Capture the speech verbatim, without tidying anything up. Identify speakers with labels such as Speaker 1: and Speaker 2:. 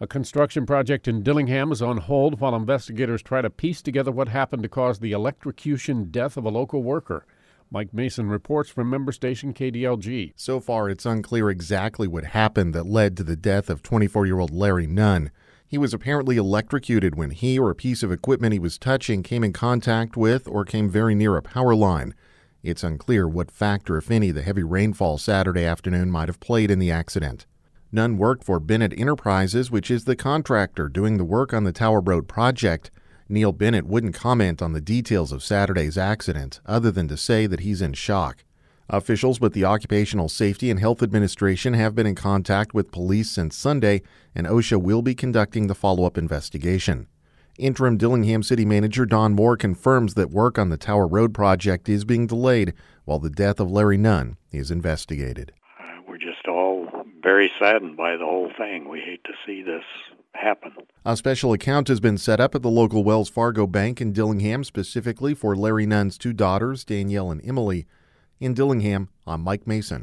Speaker 1: A construction project in Dillingham is on hold while investigators try to piece together what happened to cause the electrocution death of a local worker. Mike Mason reports from member station K D L G.
Speaker 2: So far, it's unclear exactly what happened that led to the death of twenty-four-year-old Larry Nunn. He was apparently electrocuted when he or a piece of equipment he was touching came in contact with or came very near a power line. It's unclear what factor, if any, the heavy rainfall Saturday afternoon might have played in the accident. Nunn worked for Bennett Enterprises, which is the contractor doing the work on the Tower Road project. Neil Bennett wouldn't comment on the details of Saturday's accident, other than to say that he's in shock. Officials with the Occupational Safety and Health Administration have been in contact with police since Sunday, and OSHA will be conducting the follow-up investigation. Interim Dillingham City Manager Don Moore confirms that work on the Tower Road project is being delayed while the death of Larry Nunn is investigated.
Speaker 3: Uh, we're just all very saddened by the whole thing. We hate to see this happen.
Speaker 2: A special account has been set up at the local Wells Fargo Bank in Dillingham specifically for Larry Nunn's two daughters, Danielle and Emily. In Dillingham, I'm Mike Mason.